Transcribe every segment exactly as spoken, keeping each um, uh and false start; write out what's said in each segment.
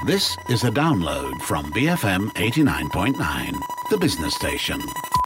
This is a download from B F M eighty-nine point nine, the business station.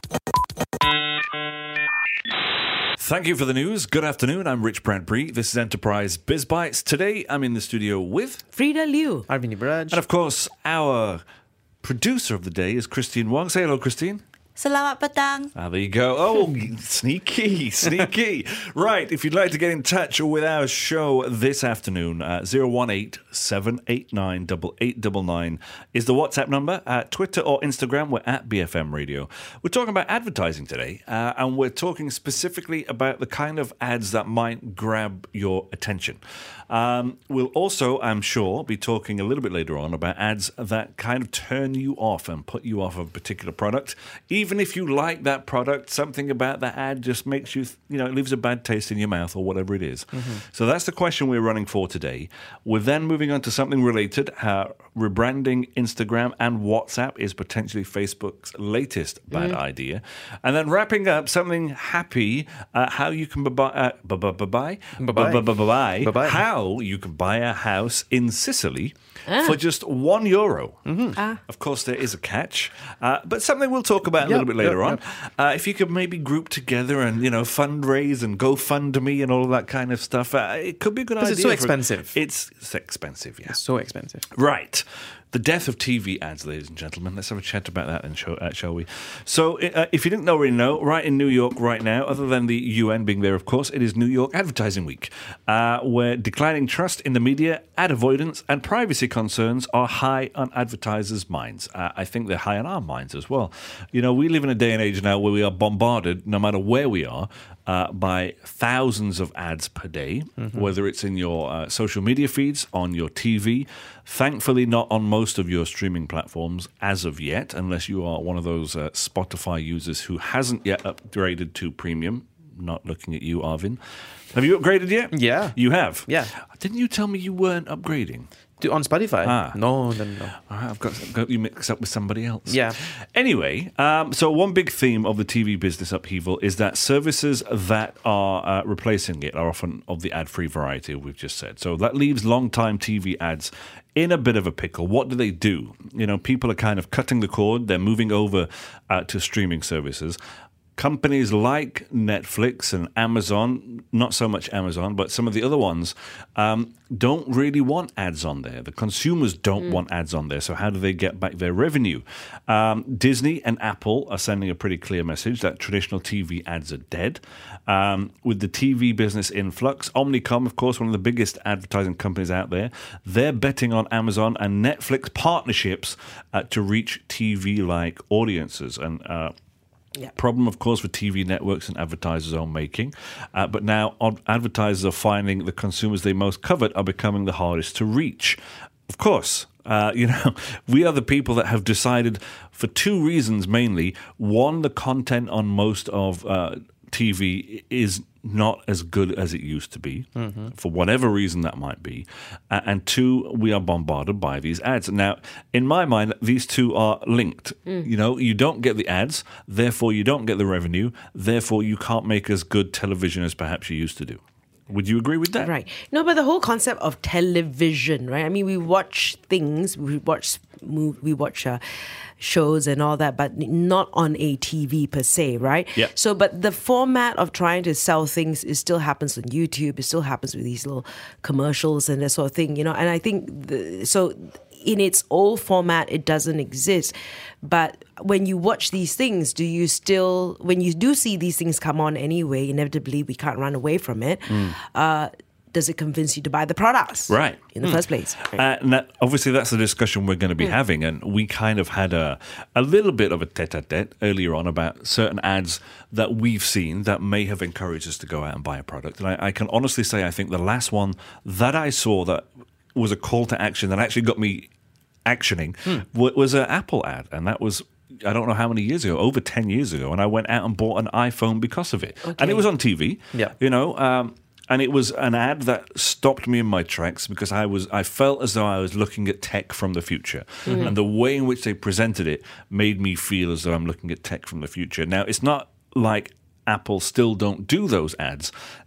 Thank you for the news. Good afternoon. I'm Rich Bradbury. This is Enterprise Biz Bites. Today, I'm in the studio with Frida Liu, Arvin Ibraj. And of course, our producer of the day is Christine Wong. Say hello, Christine. Selamat petang. Ah, there you go. Oh, sneaky, sneaky. Right, if you'd like to get in touch with our show this afternoon, uh, zero one eight, seven eight nine, eight eight nine nine is the WhatsApp number. At Twitter or Instagram, we're at B F M Radio. We're talking about advertising today, uh, and we're talking specifically about the kind of ads that might grab your attention. Um, we'll also, I'm sure, be talking a little bit later on about ads that kind of turn you off and put you off of a particular product. Even if you like that product, something about that ad just makes you, you know, it leaves a bad taste in your mouth or whatever it is. Mm-hmm. So that's the question we're running for today. We're then moving on to something related. How rebranding Instagram and WhatsApp is potentially Facebook's latest bad mm-hmm. idea. And then wrapping up something happy, uh, how you can buy, uh, buy, buy, buy, buy, buy, how you can buy a house in Sicily ah. for just one euro. Mm-hmm. Ah. Of course, there is a catch, uh, but something we'll talk about a yep, little bit later yep, on. Yep. Uh, if you could maybe group together and, you know, fundraise and GoFundMe and all of that kind of stuff, uh, it could be a good idea. It's so expensive. It's, it's expensive, yeah. It's so expensive. Right. The death of T V ads, ladies and gentlemen. Let's have a chat about that then, shall, uh, shall we? So, uh, if you didn't already know, right in New York right now, other than the U N being there, of course, it is New York Advertising Week, uh, where declining trust in the media, ad avoidance, and privacy concerns are high on advertisers' minds. Uh, I think they're high on our minds as well. You know, we live in a day and age now where we are bombarded, no matter where we are, uh, by thousands of ads per day, mm-hmm. whether it's in your uh, social media feeds, on your T V. Thankfully, not on most of your streaming platforms as of yet, unless you are one of those uh, Spotify users who hasn't yet upgraded to premium. Not looking at you, Arvin. Have you upgraded yet? Yeah. You have? Yeah. Didn't you tell me you weren't upgrading? To, on Spotify? Ah. No, no, no. I've got, got you mixed up with somebody else. Yeah. Anyway, um, so one big theme of the T V business upheaval is that services that are uh, replacing it are often of the ad-free variety, we've just said. So that leaves long-time T V ads in a bit of a pickle. What do they do? You know, people are kind of cutting the cord. They're moving over uh, to streaming services. Companies like Netflix and Amazon, not so much Amazon, but some of the other ones, um, don't really want ads on there. The consumers don't mm. want ads on there. So how do they get back their revenue? Um, Disney and Apple are sending a pretty clear message that traditional T V ads are dead. Um, with the T V business in flux, Omnicom, of course, one of the biggest advertising companies out there, they're betting on Amazon and Netflix partnerships uh, to reach T V-like audiences. And uh, Yeah. Problem, of course, for T V networks and advertisers are making. Uh, but now advertisers are finding the consumers they most covet are becoming the hardest to reach. Of course, uh, you know, we are the people that have decided for two reasons mainly. One, the content on most of uh, T V is not as good as it used to be, mm-hmm. for whatever reason that might be. Uh, and two, we are bombarded by these ads. Now, in my mind, these two are linked. Mm. You know, you don't get the ads, therefore you don't get the revenue, therefore you can't make as good television as perhaps you used to do. Would you agree with that? Right. No, but the whole concept of television, right? I mean, we watch things, we watch move, we watch uh, shows and all that, but not on a T V per se, right? Yeah. So, but the format of trying to sell things, it still happens on YouTube. It still happens with these little commercials and that sort of thing, you know. And I think the, so. In its old format, it doesn't exist. But when you watch these things, do you still, when you do see these things come on anyway, inevitably we can't run away from it. Mm. Uh, does it convince you to buy the products? Right. In the mm. first place. Right. Uh, and that, obviously, that's the discussion we're going to be mm. having. And we kind of had a, a little bit of a tete-a-tete earlier on about certain ads that we've seen that may have encouraged us to go out and buy a product. And I, I can honestly say, I think the last one that I saw that was a call to action that actually got me actioning hmm. was an Apple ad, and that was, I don't know how many years ago, over ten years ago, and I went out and bought an iPhone because of it. Okay. And it was on T V, yeah. you know, um, and it was an ad that stopped me in my tracks because I was I felt as though I was looking at tech from the future, mm-hmm. and the way in which they presented it made me feel as though I'm looking at tech from the future. Now, it's not like Apple still don't do those ads.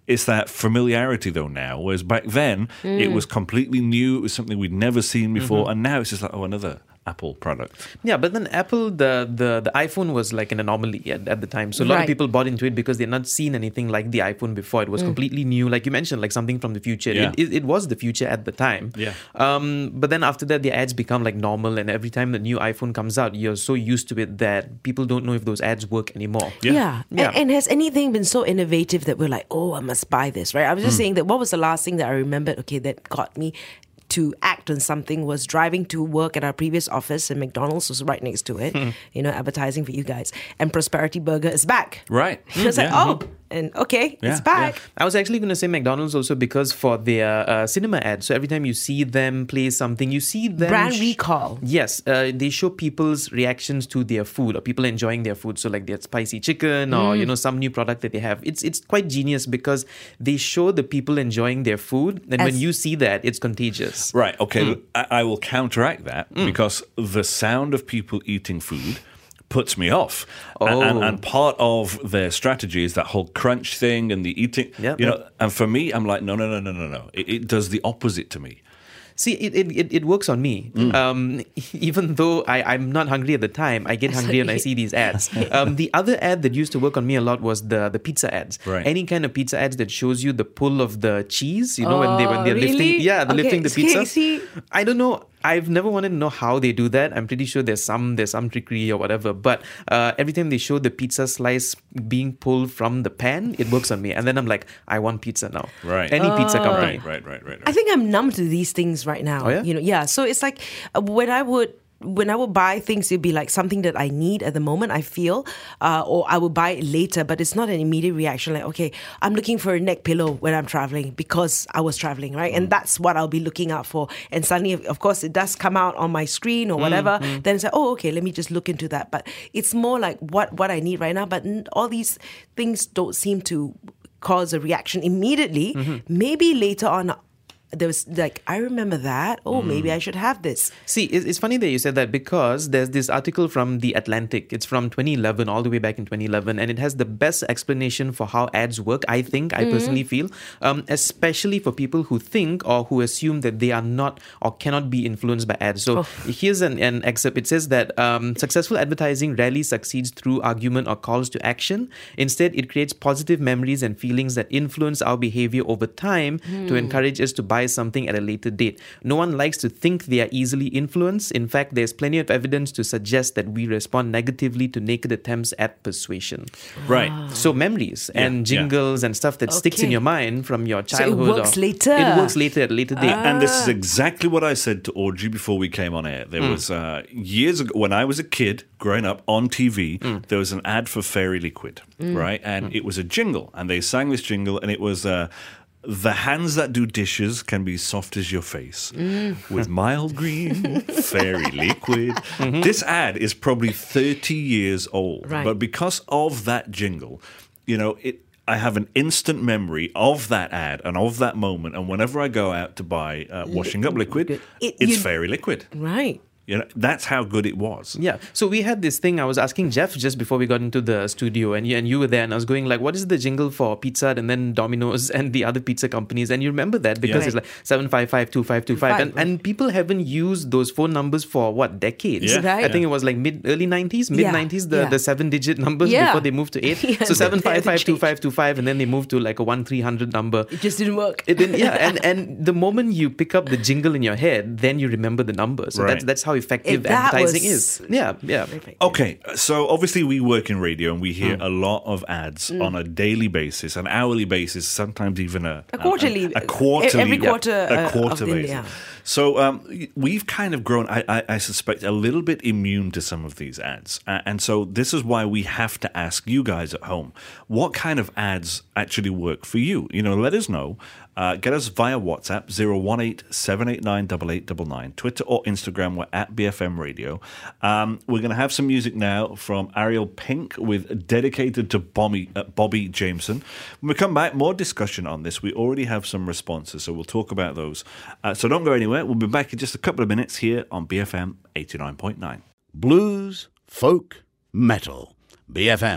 It's that familiarity though now, whereas back then it was completely new. It was something we'd never seen before, and now it's just like, oh, another Apple product. Yeah, but then Apple, the the, the iPhone was like an anomaly at, at the time. So a lot Right. of people bought into it because they'd not seen anything like the iPhone before. It was completely new. Like you mentioned, like something from the future. Yeah. It, it, it was the future at the time. Yeah. Um, but then after that, the ads become like normal. And every time the new iPhone comes out, you're so used to it that people don't know if those ads work anymore. Yeah. Yeah. Yeah. And, and has anything been so innovative that we're like, oh, I must buy this, right? I was just saying that what was the last thing that I remembered, okay, that got me to act on something was driving to work at our previous office, and McDonald's was right next to it, you know, advertising for you guys. And Prosperity Burger is back. Right. I was like, Yeah. oh, and okay, Yeah, it's back. I was actually going to say McDonald's also because for their uh, cinema ads. So every time you see them play something, you see them. Brand sh- recall. Yes, uh, they show people's reactions to their food or people enjoying their food. So like their spicy chicken or you know some new product that they have. It's it's quite genius because they show the people enjoying their food, and when As- you see that, it's contagious. Right. Okay. I, I will counteract that because the sound of people eating food puts me off. A- And, Oh. and part of their strategy is that whole crunch thing and the eating. Yep, you know, yep. and for me, I'm like, no, no, no, no, no, no. It, it does the opposite to me. See, it, it, it, it works on me. Um, even though I, I'm not hungry at the time, I get hungry when I see these ads. Um, the other ad that used to work on me a lot was the, the pizza ads. Right. Any kind of pizza ads that shows you the pull of the cheese, you know, when they when they're Oh, really? lifting, yeah, they're Okay, lifting the see- pizza. see- I don't know. I've never wanted to know how they do that. I'm pretty sure there's some there's some trickery or whatever. But uh, every time they show the pizza slice being pulled from the pan, it works on me. And then I'm like, I want pizza now. Right. Any pizza company. Right, right, right, right. right. I think I'm numb to these things right now. Oh, yeah? You know, yeah. So it's like uh, when I would when I would buy things, it'd be like something that I need at the moment, I feel, uh, or I would buy it later, but it's not an immediate reaction. Like, okay, I'm looking for a neck pillow when I'm traveling because I was traveling, right? And that's what I'll be looking out for. And suddenly, of course, it does come out on my screen or whatever. Then it's like, oh, okay, let me just look into that. But it's more like what, what I need right now. But n- all these things don't seem to cause a reaction immediately. Maybe later on, there was like, I remember that. Oh, maybe I should have this. See, it's it's funny that you said that because there's this article from The Atlantic. It's from twenty eleven, all the way back in twenty eleven, and it has the best explanation for how ads work, I think, I personally feel, um, especially for people who think or who assume that they are not or cannot be influenced by ads. So here's an, an excerpt. It says that um, successful advertising rarely succeeds through argument or calls to action. Instead, it creates positive memories and feelings that influence our behavior over time to encourage us to buy something at a later date. No one likes to think they are easily influenced. In fact, there's plenty of evidence to suggest that we respond negatively to naked attempts at persuasion. Right. So memories Yeah, and yeah. jingles and stuff that sticks in Okay. your mind from your it childhood. works or- later. It works later at a later date. And this is exactly what I said to Audrey before we came on air. There was uh, years ago when I was a kid growing up on T V, there was an ad for Fairy Liquid, right? And it was a jingle, and they sang this jingle, and it was. Uh, The hands that do dishes can be soft as your face with mild green fairy liquid. This ad is probably thirty years old, Right. but because of that jingle, you know, it. I have an instant memory of that ad and of that moment. And whenever I go out to buy uh, washing up liquid, It- it's you- fairy liquid. Right. You know, that's how good it was. Yeah. So we had this thing. I was asking Jeff just before we got into the studio, and you, and you were there, and I was going like, "What is the jingle for Pizza Hut and then Domino's and the other pizza companies?" And you remember that because Yeah. it's like seven five five two five two five, and and people haven't used those phone numbers for what decades? Yeah. Right. I think it was like mid early nineties, mid nineties, the yeah. the seven digit numbers Yeah. before they moved to eight. Yeah, so seven they had five to five two change. five two five, and then they moved to like a one three hundred number. It just didn't work. It didn't, yeah, and, and the moment you pick up the jingle in your head, then you remember the number. So Right. that's that's how effective If that advertising was- is. Yeah, yeah. Okay, so obviously we work in radio and we hear Mm. a lot of ads on a daily basis, an hourly basis, sometimes even a A quarterly- a, a quarterly, every quarter, a uh, quarter of the- basis. yeah. So um, we've kind of grown, I, I, I suspect, a little bit immune to some of these ads, uh, and so this is why we have to ask you guys at home, what kind of ads actually work for you? You know, let us know. Uh, get us via WhatsApp zero one eight seven eight nine eight eight nine nine. Twitter or Instagram, we're at B F M Radio. Um, we're going to have some music now from Ariel Pink with Dedicated to Bobby, uh, Bobby Jameson. When we come back, more discussion on this. We already have some responses, so we'll talk about those. Uh, so don't go anywhere. We'll be back in just a couple of minutes here on B F M eighty-nine point nine. Blues, folk, metal. B F M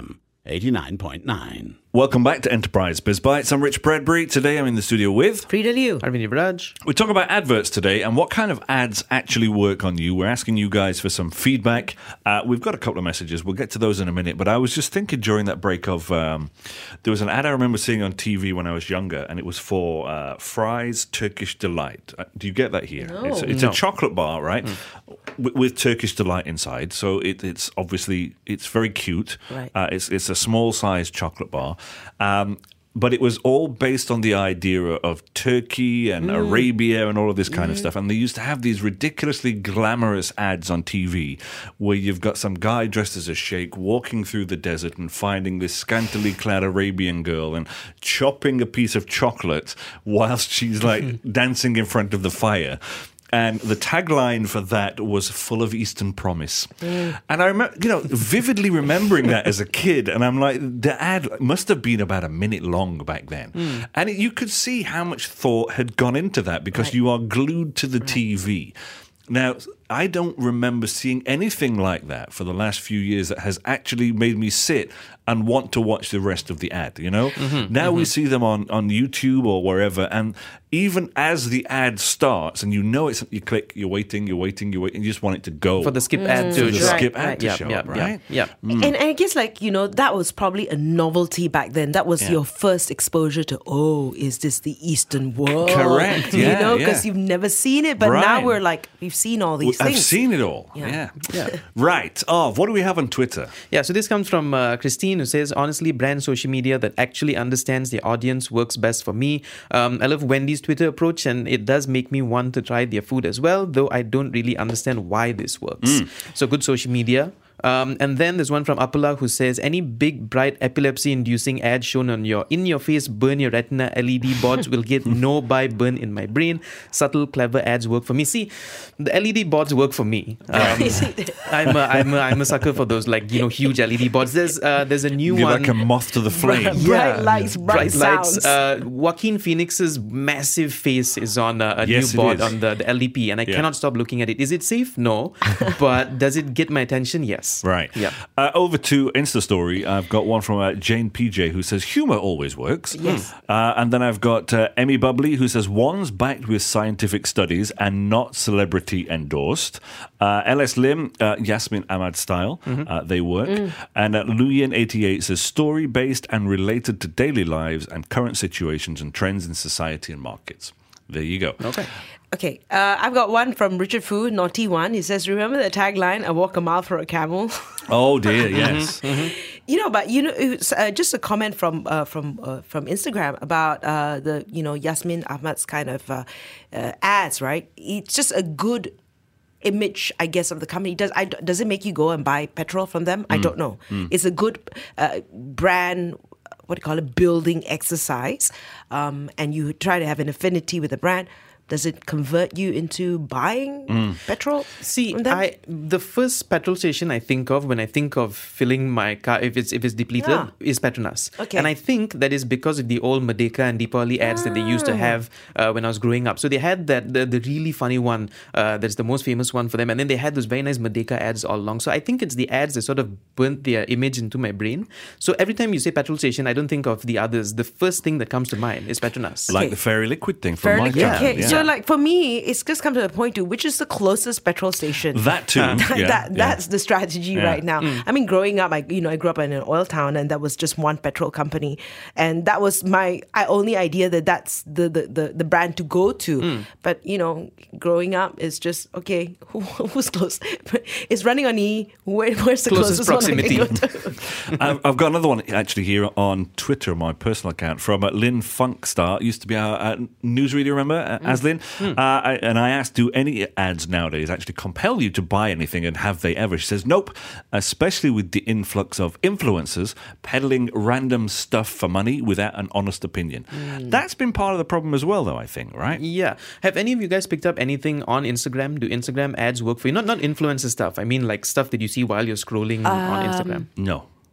eighty-nine point nine. Welcome back to Enterprise Biz Bites. I'm Rich Bradbury. Today I'm in the studio with... Frida Liu. Arvind Raj. We're talking about adverts today and what kind of ads actually work on you. We're asking you guys for some feedback. Uh, we've got a couple of messages. We'll get to those in a minute. But I was just thinking during that break of... Um, there was an ad I remember seeing on T V when I was younger, and it was for uh, Fry's Turkish Delight. Uh, do you get that here? No. It's, it's No. a chocolate bar, right? Mm. With, with Turkish Delight inside. So it, it's obviously... It's very cute. Right. Uh, it's, it's a small-sized chocolate bar. Um, But it was all based on the idea of Turkey and Mm. Arabia and all of this kind of stuff. And they used to have these ridiculously glamorous ads on T V where you've got some guy dressed as a sheikh walking through the desert and finding this scantily clad Arabian girl and chopping a piece of chocolate whilst she's like dancing in front of the fire. And the tagline for that was full of Eastern promise. Mm. And I remember, you know, vividly remembering that as a kid. And I'm like, the ad must have been about a minute long back then. Mm. And it, you could see how much thought had gone into that because right. you are glued to the right. T V. Now, I don't remember seeing anything like that for the last few years that has actually made me sit and want to watch the rest of the ad, you know? Mm-hmm, now mm-hmm. we see them on, on YouTube or wherever, and even as the ad starts, and you know it's, you click, you're waiting, you're waiting, you're waiting, you just want it to go. For the skip ad Mm. to the show up. skip ad right. to Yep, show yep, up, right? Yeah. And, and I guess, like, you know, that was probably a novelty back then. That was Yeah. your first exposure to, oh, is this the Eastern world? Correct, You yeah, know, because yeah. you've never seen it. But Right. now we're like, we've seen all these I've things. seen it all. Yeah. Yeah. Yeah. Right. Oh, what do we have on Twitter? Yeah, so this comes from uh, Christine, who says, honestly, brand social media that actually understands the audience works best for me. Um, I love Wendy's Twitter approach, and it does make me want to try their food as well, though I don't really understand why this works. Mm. So good social media. Um, and then there's one from Apula who says, any big, bright, epilepsy-inducing ad shown on your in-your-face, burn your retina L E D boards will get no buy burn in my brain. Subtle, clever ads work for me. See, the L E D boards work for me. Um, I'm, a, I'm, a, I'm a sucker for those, like, you know, huge L E D boards. There's uh, there's a new You're one. like a moth to the flame. Bright, bright lights, bright, sounds. lights. Uh, Joaquin Phoenix's massive face is on uh, a Yes, it new board is. on the, the L E P, and I Yeah. cannot stop looking at it. Is it safe? No. But does it get my attention? Yes. Right. Yeah. Uh, over to Insta Story. I've got one from uh, Jane P J who says humor always works. Yes. Uh, and then I've got uh, Emmy Bubbly who says one's backed with scientific studies and not celebrity endorsed. Uh, L S Lim, uh, Yasmin Ahmad style. Mm-hmm. Uh, they work. Mm. And uh, Luyen eighty-eight says story based and related to daily lives and current situations and trends in society and markets. There you go. Okay. Okay, uh, I've got one from Richard Fu, Naughty One. He says, remember the tagline, I walk a mile for a camel? Oh, dear, yes. Mm-hmm. You know, but, you know, it's, uh, just a comment from uh, from uh, from Instagram about uh, the, you know, Yasmin Ahmad's kind of uh, uh, ads, right? It's just a good image, I guess, of the company. Does I, does it make you go and buy petrol from them? Mm. I don't know. Mm. It's a good uh, brand, what do you call it, building exercise, um, and you try to have an affinity with the brand. Does it convert you into buying mm. petrol? See, from them? I the first petrol station I think of when I think of filling my car, if it's if it's depleted, Yeah. is Petronas. Okay. And I think that is because of the old Merdeka and Deepavali ads that they used to have uh, when I was growing up. So they had that the, the really funny one uh, that's the most famous one for them, and then they had those very nice Merdeka ads all along. So I think it's the ads that sort of burnt their image into my brain. So every time you say petrol station, I don't think of the others. The first thing that comes to mind is Petronas. Like Okay. the Fairy Liquid thing from Fairly my okay. childhood. Okay, so like for me, it's just come to the point to which is the closest petrol station. That too. that, yeah, that yeah. that's the strategy Yeah. right now. I mean, growing up, I you know I grew up in an oil town, and that was just one petrol company, and that was my I only idea that that's the the, the, the brand to go to. Mm. But you know, growing up is just okay. Who, who's close? It's running on E. Where, where's the Closest closest proximity. one I can go to? I've, I've got another one actually here on Twitter, my personal account, from uh, Lynn Funkstar. Used to be our uh, newsreader, remember, uh, as Lynn? Mm. Uh, I, and I asked, do any ads nowadays actually compel you to buy anything, and have they ever? She says, nope, especially with the influx of influencers peddling random stuff for money without an honest opinion. Mm. That's been part of the problem as well, though, I think, right? Yeah. Have any of you guys picked up anything on Instagram? Do Instagram ads work for you? Not not influencer stuff. I mean like stuff that you see while you're scrolling on Instagram. No.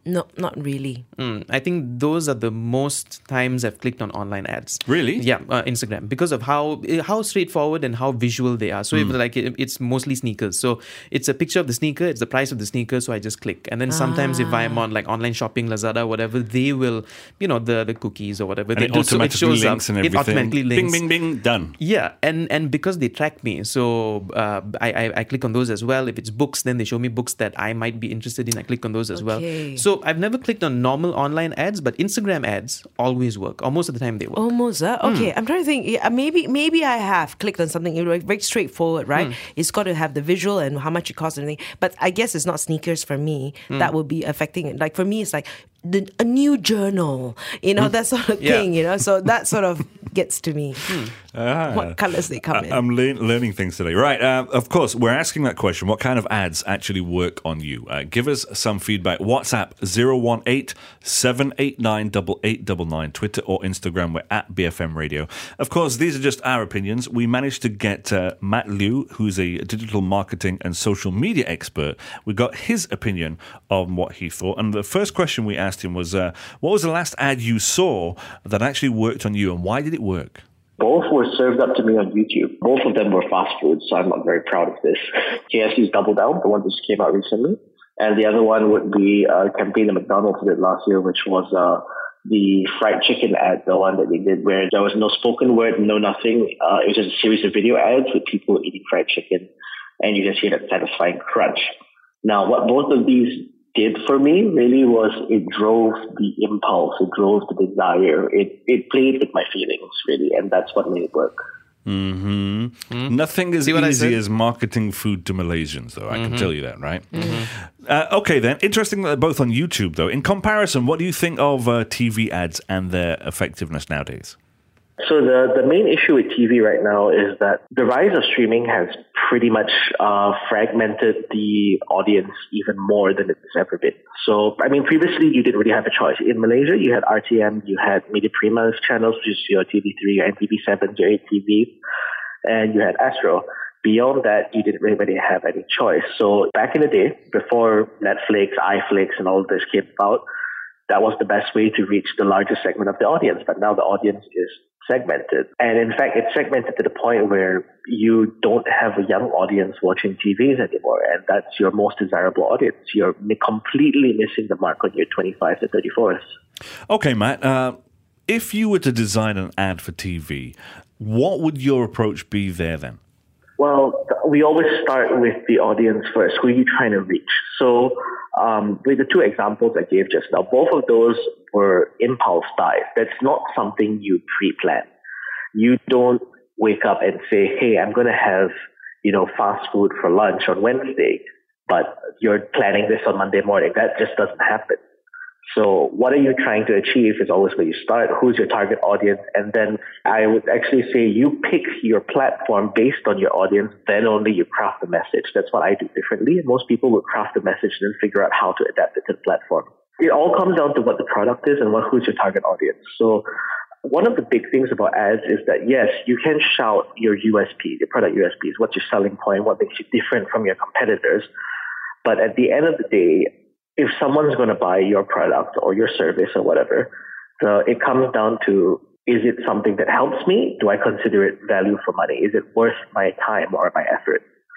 No, not really. Mm, I think those are the most times I've clicked on online ads. Really? Yeah, uh, Instagram, because of how how straightforward and how visual they are. So if like it, it's mostly sneakers, so it's a picture of the sneaker, it's the price of the sneaker, so I just click. And then sometimes if I'm on like online shopping, Lazada, whatever, they will, you know, the the cookies or whatever, And they it do, so automatically shows links up, and everything. It automatically links. Bing, bing, bing, done. Yeah, and and because they track me, so uh, I, I I click on those as well. If it's books, then they show me books that I might be interested in. I click on those as well. Okay. So I've never clicked on normal online ads, but Instagram ads always work, or most of the time they work. Almost, huh? Okay. I'm trying to think. Yeah, maybe maybe I have clicked on something you know, very straightforward, right? It's got to have the visual and how much it costs and everything. But I guess it's not sneakers for me that will be affecting it. Like for me, it's like the, a new journal, you know, that sort of Yeah. thing, you know. So that sort of gets to me. Ah. What colors they come I- in. I'm le- learning things today. Right. Uh, of course, we're asking that question. What kind of ads actually work on you? Uh, give us some feedback. WhatsApp zero one eight seven eight nine eight eight nine nine. Twitter or Instagram, we're at B F M Radio. Of course, these are just our opinions. We managed to get uh, Matt Liu, who's a digital marketing and social media expert. We got his opinion on what he thought. And the first question we asked him was, uh, what was the last ad you saw that actually worked on you, and why did it work? Both were served up to me on YouTube. Both of them were fast food, so I'm not very proud of this. K F C's Double Down, the one that just came out recently. And the other one would be a campaign that McDonald's did last year, which was uh, the fried chicken ad, the one that they did where there was no spoken word, no nothing. Uh, it was just a series of video ads with people eating fried chicken, and you just hear that satisfying crunch. Now, what both of these did for me really was it drove the impulse, it drove the desire, it it played with my feelings really, and that's what made it work. Mm-hmm. Mm-hmm. Nothing as See what I easy said? as marketing food to Malaysians, though. I can tell you that, right? Mm-hmm. Uh, okay, then. Interesting that they're both on YouTube, though. In comparison, what do you think of uh, T V ads and their effectiveness nowadays? So the, the main issue with T V right now is that the rise of streaming has pretty much uh, fragmented the audience even more than it's ever been. So, I mean, previously you didn't really have a choice. In Malaysia, you had R T M, you had Media Prima's channels, which is your T V three, your N T V seven, your A T V, and you had Astro. Beyond that, you didn't really have any choice. So back in the day, before Netflix, iFlix, and all of this came about, that was the best way to reach the largest segment of the audience. But now the audience is segmented. And in fact, it's segmented to the point where you don't have a young audience watching T Vs anymore. And that's your most desirable audience. You're mi- completely missing the mark on your twenty-five to thirty-fours. Okay, Matt. Uh, if you were to design an ad for T V, what would your approach be there then? Well, we always start with the audience first. Who are you trying to reach? So um, with the two examples I gave just now, both of those were impulse buys. That's not something you pre-plan. You don't wake up and say, hey, I'm going to have, you know, fast food for lunch on Wednesday, but you're planning this on Monday morning. That just doesn't happen. So what are you trying to achieve is always where you start. Who's your target audience? And then I would actually say you pick your platform based on your audience, then only you craft the message. That's what I do differently. And most people would craft the message and then figure out how to adapt it to the platform. It all comes down to what the product is and what who's your target audience. So one of the big things about ads is that, yes, you can shout your U S P, your product U S Ps, what's your selling point, what makes you different from your competitors. But at the end of the day, if someone's going to buy your product or your service or whatever, uh, it comes down to, is it something that helps me? Do I consider it value for money? Is it worth my time or my effort?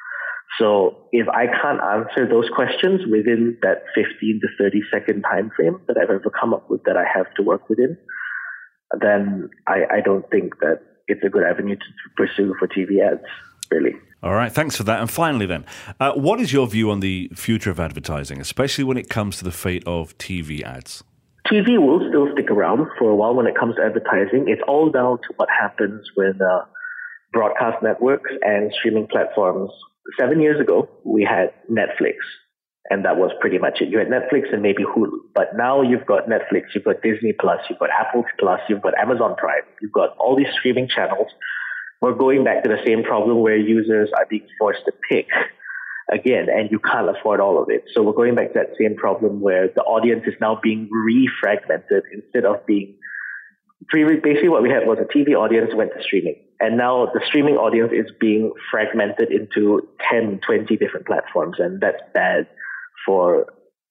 So if I can't answer those questions within that fifteen to thirty second time frame that I've ever come up with that I have to work within, then I, I don't think that it's a good avenue to pursue for T V ads, really. All right, thanks for that. And finally then, uh, what is your view on the future of advertising, especially when it comes to the fate of T V ads? T V will still stick around for a while when it comes to advertising. It's all down to what happens with uh, broadcast networks and streaming platforms. Seven years ago, we had Netflix, and that was pretty much it. You had Netflix and maybe Hulu. But now you've got Netflix, you've got Disney Plus, you've got Apple Plus, you've got Amazon Prime, you've got all these streaming channels. We're going back to the same problem where users are being forced to pick again, and you can't afford all of it. So we're going back to that same problem where the audience is now being re-fragmented instead of being... Basically what we had was a T V audience went to streaming, and now the streaming audience is being fragmented into ten, twenty different platforms, and that's bad for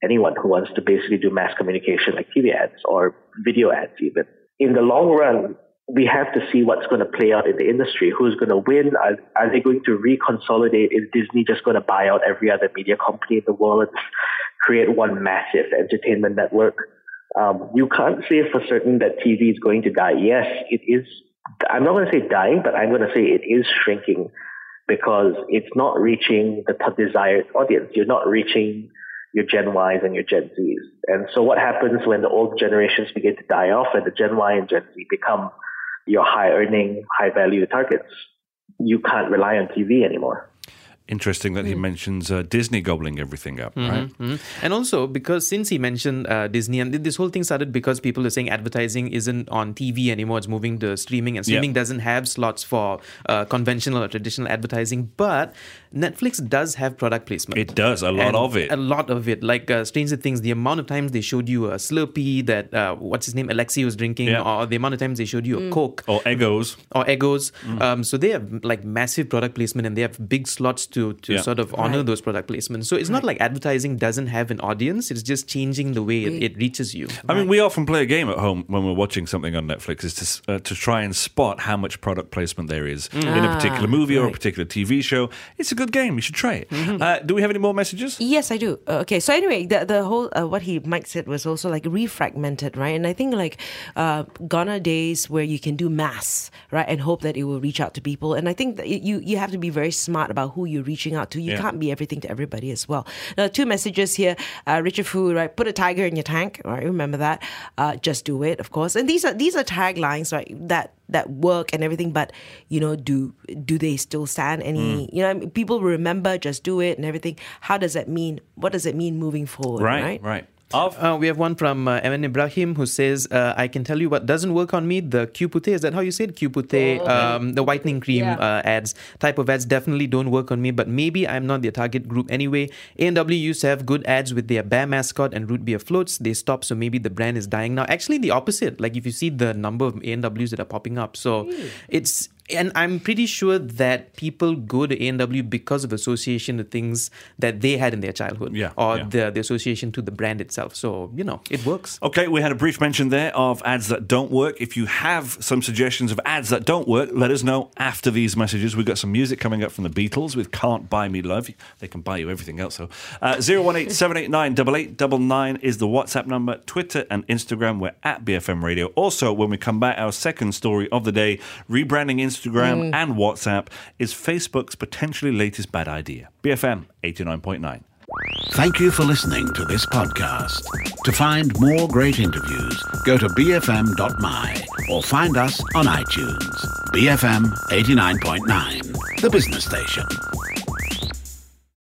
anyone who wants to basically do mass communication like T V ads or video ads even. In the long run, we have to see what's going to play out in the industry. Who's going to win? Are, are they going to reconsolidate? Is Disney just going to buy out every other media company in the world and create one massive entertainment network? Um, you can't say for certain that T V is going to die. Yes, it is. I'm not going to say dying, but I'm going to say it is shrinking because it's not reaching the t- desired audience. You're not reaching your Gen Ys and your Gen Zs. And so what happens when the old generations begin to die off and the Gen Y and Gen Z become your high-earning, high-value targets? You can't rely on T V anymore. Interesting that he mentions uh, Disney gobbling everything up, Mm-hmm, right? Mm-hmm. And also, because since he mentioned uh, Disney, and this whole thing started because people are saying advertising isn't on T V anymore, it's moving to streaming, and streaming Yep. doesn't have slots for uh, conventional or traditional advertising, but Netflix does have product placement. It does, a lot And of it. A lot of it. Like uh, Stranger Things, the amount of times they showed you a Slurpee that, uh, what's his name, Alexi was drinking, Yeah. or the amount of times they showed you a Coke. Or Eggos. Or Eggos. Mm. Um, so they have like massive product placement and they have big slots to, to Yeah. sort of honor Right. those product placements. So it's not like advertising doesn't have an audience. It's just changing the way it, it reaches you. I mean, we often play a game at home when we're watching something on Netflix, is to s- uh, to try and spot how much product placement there is in a Ah, particular movie or a right. particular T V show. It's a good game. You should try it. Mm-hmm. Uh, do we have any more messages? Yes, I do. Uh, okay, so anyway, the the whole uh, what he Mike said was also like refragmented, right? And I think like uh, gone are days where you can do mass, right, and hope that it will reach out to people. And I think that you you have to be very smart about who you're reaching out to. You Yeah. can't be everything to everybody as well. Now, two messages here. Uh, Richard Fu, right? Put a tiger in your tank, right? Remember that. Uh, just do it, of course. And these are these are taglines, right? That that work and everything, but you know, do do they still stand any? You know, I mean, people remember just do it and everything. How does that mean? What does it mean moving forward? Right, Right. right. Of Uh, we have one from uh, Evan Ibrahim who says, uh, I can tell you what doesn't work on me, the Q-Pute, is that how you say it? Q-Pute, um, the whitening cream Yeah. uh, ads, type of ads definitely don't work on me, but maybe I'm not their target group anyway. A and W used to have good ads with their bear mascot and root beer floats. They stopped, so maybe the brand is dying now. Actually, the opposite. Like if you see the number of A and Ws that are popping up. So it's... And I'm pretty sure that people go to A and W because of association to things that they had in their childhood. Yeah, Or yeah. The, the association to the brand itself. So, you know, it works. Okay, we had a brief mention there of ads that don't work. If you have some suggestions of ads that don't work, let us know after these messages. We've got some music coming up from the Beatles with Can't Buy Me Love. They can buy you everything else, though. Uh, zero one eight seven eight nine eight eight nine nine is the WhatsApp number. Twitter and Instagram, we're at B F M Radio. Also, when we come back, our second story of the day, rebranding Instagram and WhatsApp is Facebook's potentially latest bad idea. B F M eighty-nine point nine. Thank you for listening to this podcast. To find more great interviews, go to b f m dot m y or find us on iTunes. B F M eighty-nine point nine, the business station.